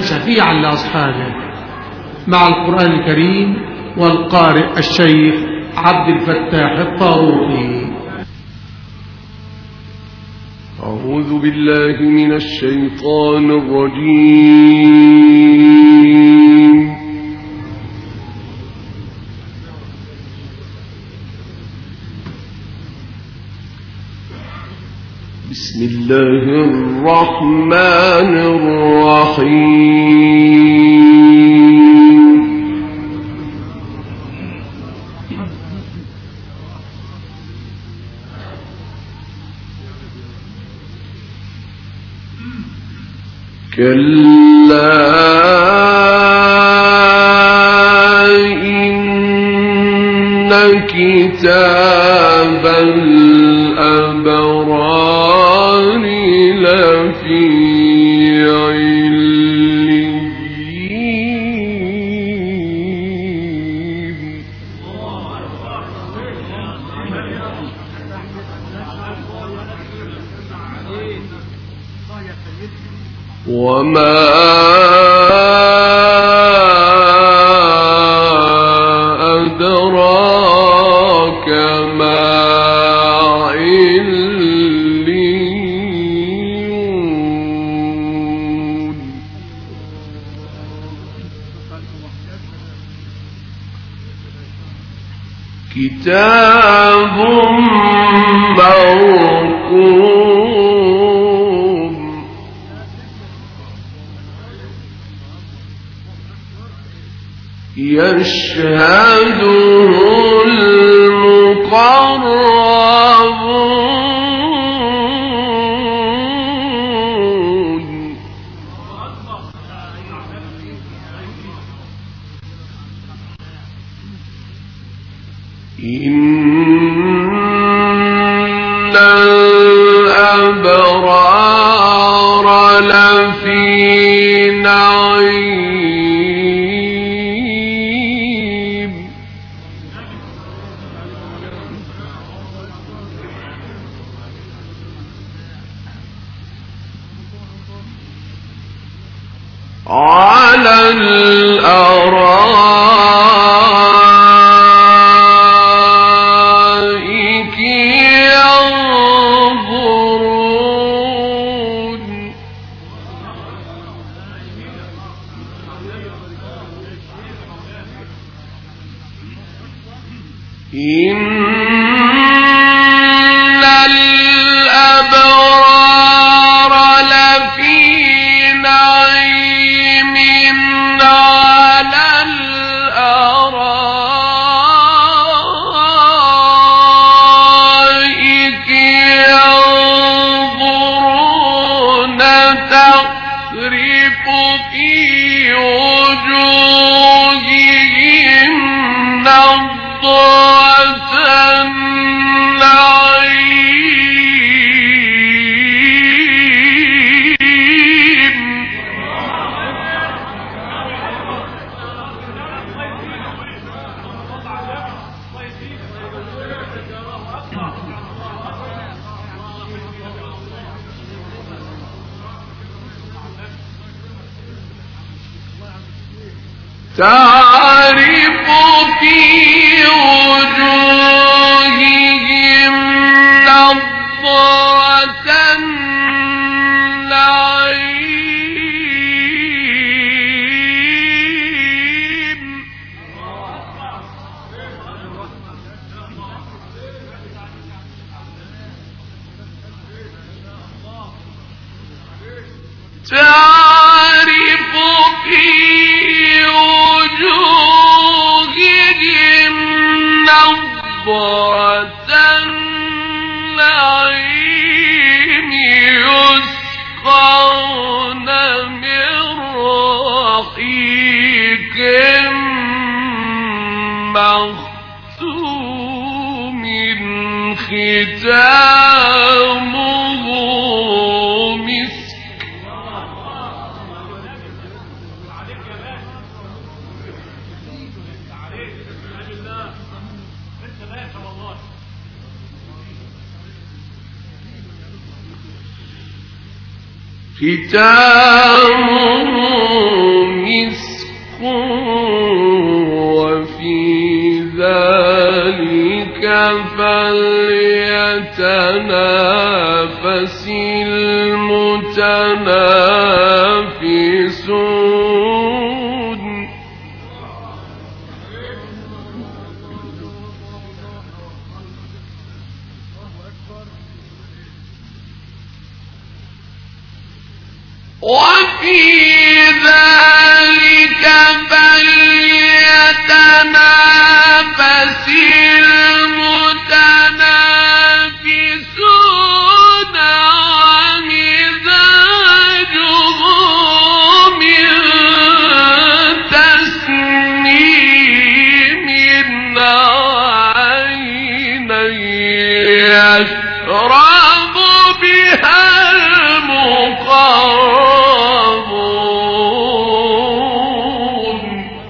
شفيعا لأصحابه. مع القرآن الكريم والقارئ الشيخ عبد الفتاح الطاروخي. أعوذ بالله من الشيطان الرجيم. بسم الله الرحمن الرحيم. كلا إن كتاب الأبرار لفي عليين وما أدراك ما عليون كتاب مرقوم يشهده المقربون إن الأبرار لفي نعيم على الأرائك ينظرون إن الأبرار لفي نعيم على الأرائك ينظرون تقرف في وجوههم نضرة النعيم تعرف في وجوههم نضرة النعيم تعرف في وجوههم نضرة النعيم يسقون من رحيق مختوم ختامه مسك ختامه مبلسون وفي ذلك فليتنافس المتنافسون ومزاجه من تسنيم عينا يشرب بها المقربون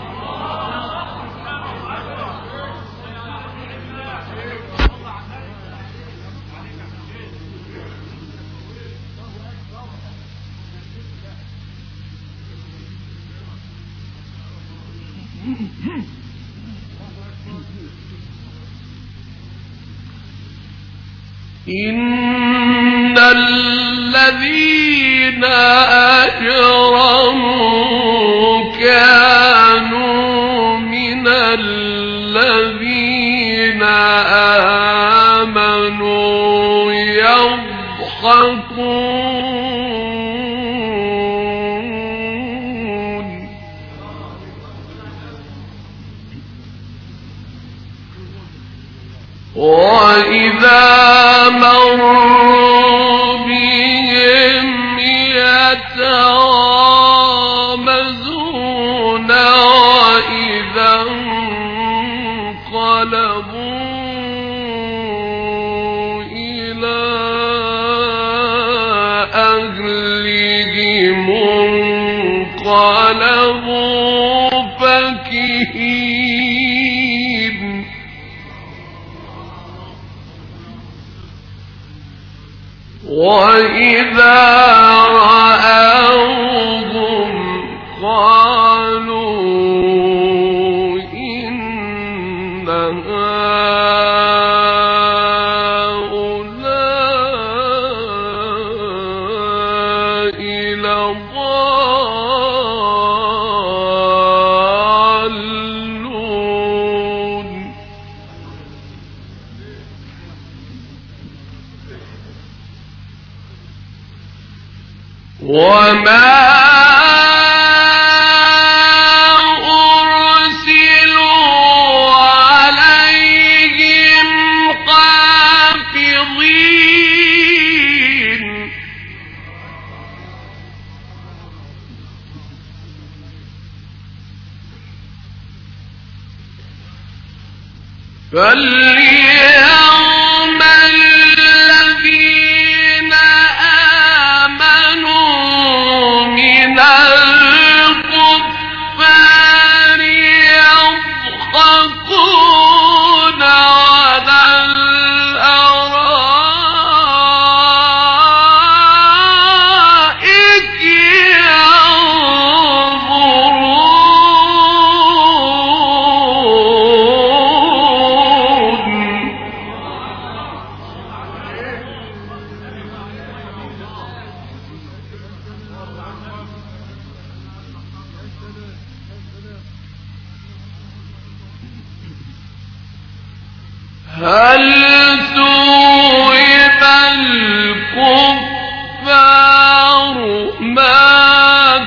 إن الذين أجرموا كانوا من الذين آمنوا يضحكون وإذا مروا بهم يتغامزون وإذا انقلبوا إلى أهلهم انقلبوا فكهين وإذا رأوهم قالوا إن هؤلاء لضالون وما أرسلوا عليهم حافظين فاليوم الذين آمنوا من الكفار يضحكون على الأرائك ينظرون هل ثوب الكفار ما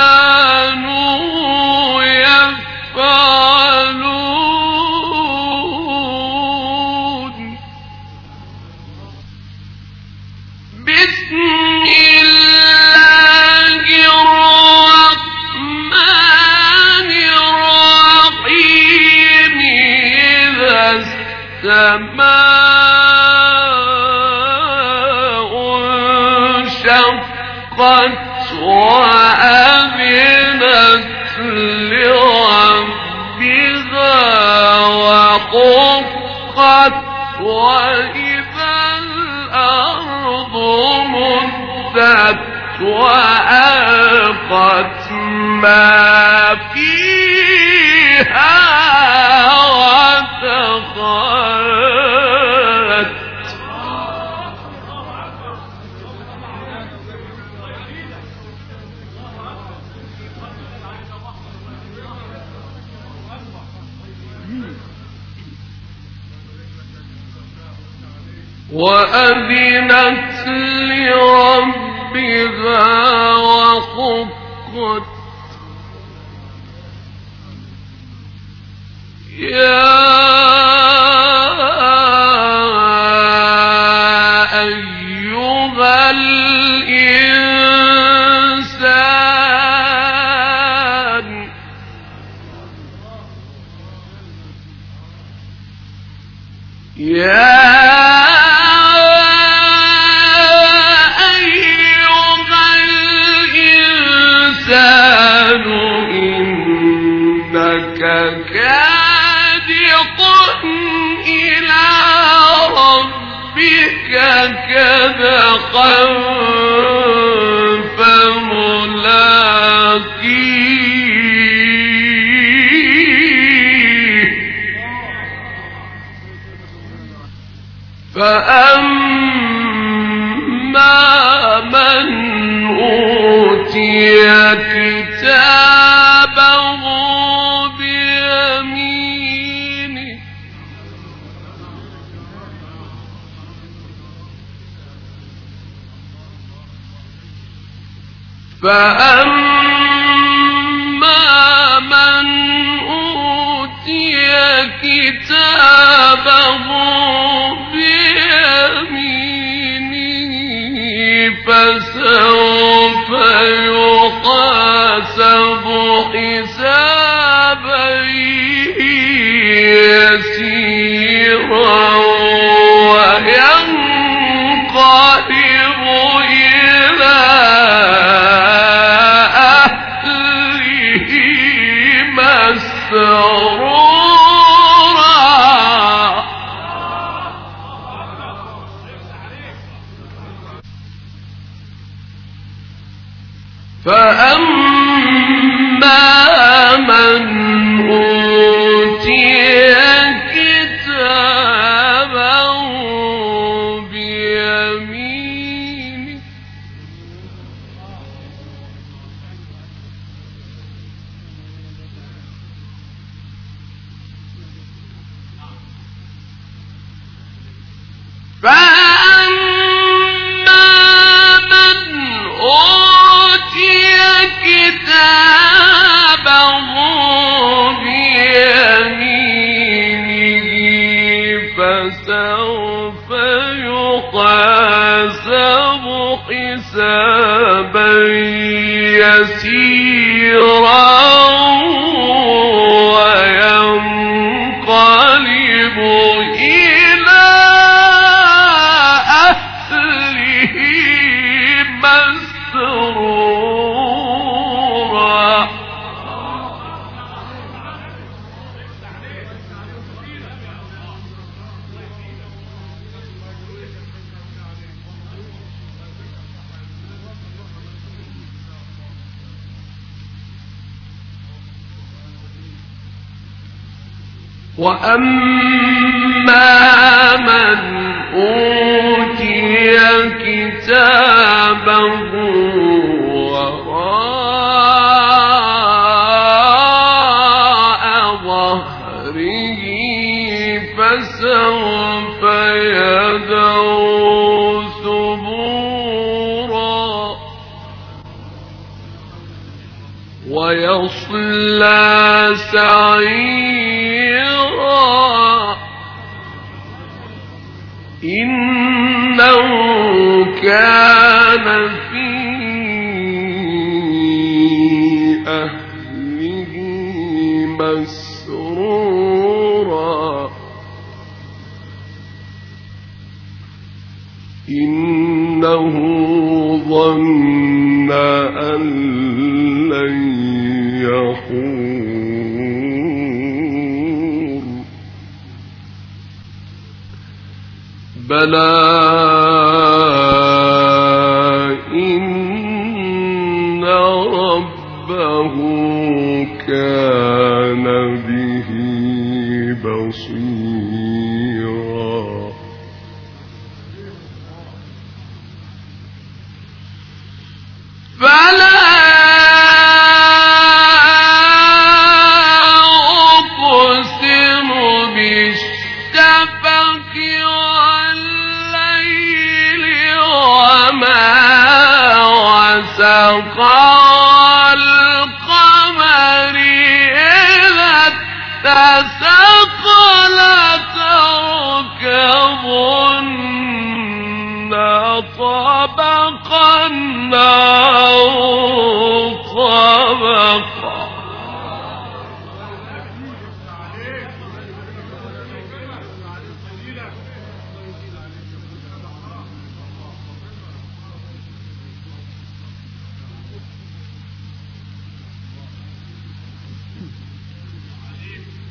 كانوا يفعلون بسم الله الرحمن الرحيم إذا السماء انشقت وأذنت لربها وحقت وإذا الأرض مدت وألقت ما فيها وتخلت وأذنت لربها وحقت يا أيها الإنسان يا كدقا فملاقيه فأما من أوتي كتابه بيمينه فأما من أوتي كتابه بيمينه فسوف يحاسب حسابا يسيرا وينقلب إلى فأما من أوتي كتابه بيمينه فسوف يحاسب حسابا يسيرا وينقلب إلى أهله مسرورا وأما من أوتي كتابه وراء ظهره فسوف يدعو ثبورا ويصلى سعيرا إنه كان في أهله مسرورا إنه ظن أن لن يحور بلى إن ربه كان به بصيرا فلا أقسم بالشفق والليل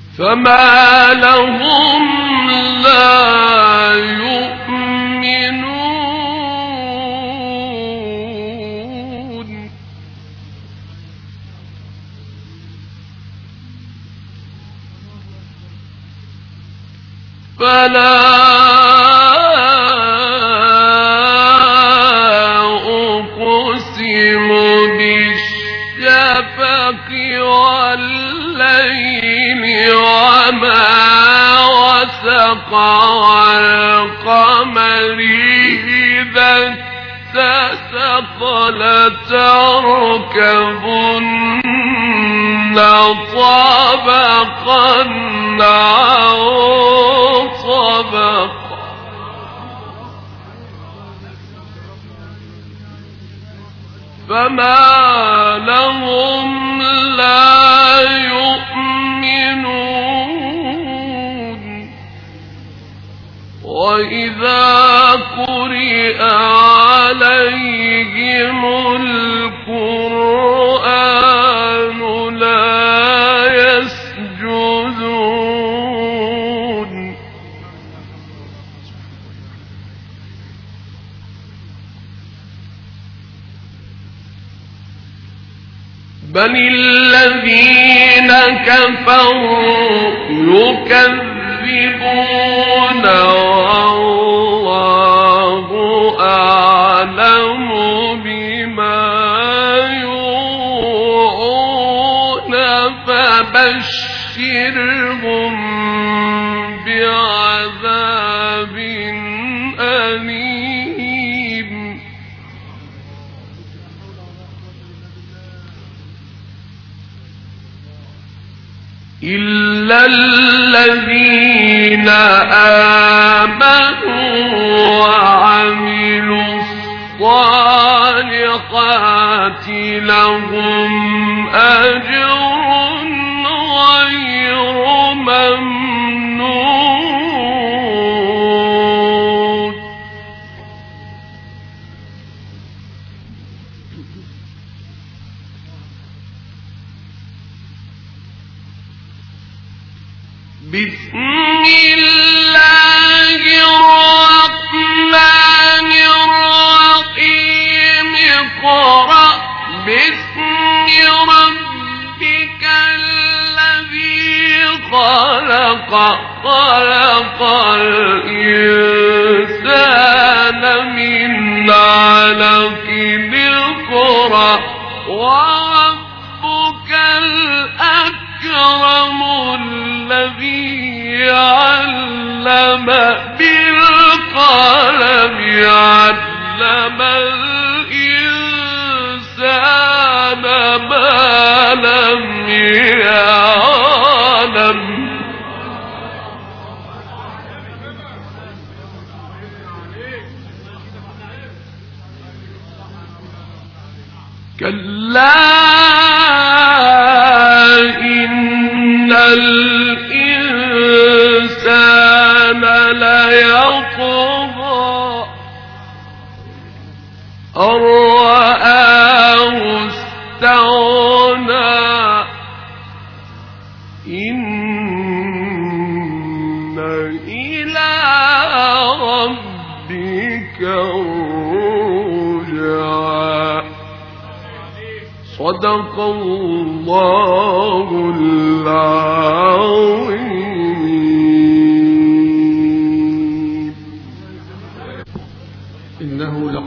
فما لهم لا يؤمنون فلا أقسم بالشفق والليل وما وسق والقمر إذا اتسق لتركبن طبقا عن طبق فما لهم لا يؤمنون وإذا قرئ عليهم القرآن لا يسجدون بل الذين كفروا يكذبون والله أعلم بما يوعون فبشرهم بعذاب أليم إلا الذين آمنوا وعملوا الصالحات لهم أجر غير ممنون بسم الله الرحمن الرحيم اقرأ باسم ربك الذي خلق خلق الإنسان من علق اقرأ وربك الأكرم الذي علم بالقلم علم الإنسان ما لم يعلم كلا إن الإنسان ليطغى أن رآه استغنى إن إلى ربك الرجعى صدق الله العظيم. إنه